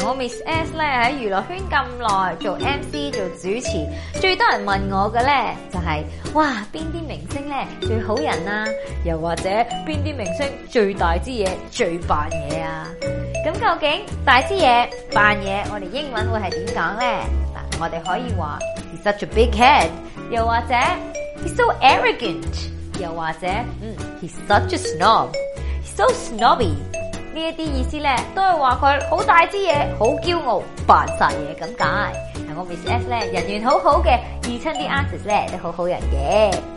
我 Miss S 咧喺娛樂圈咁耐，做 MC 做主持，最多人問我嘅咧就係、哇邊啲明星咧最好人啊，又或者邊啲明星最大支嘢最扮嘢啊？咁究竟大支嘢扮嘢，我哋英文會係點講咧？嗱，我哋可以話 He's such a big head， 又或者 He's so arrogant， 又或者He's such a snob，He's so snobby。呢一啲意思咧，都係話佢好大支嘢，好驕傲，扮晒嘢咁解。我 Miss S 咧人緣好好嘅，遇親啲 artist 咧都好好人嘅。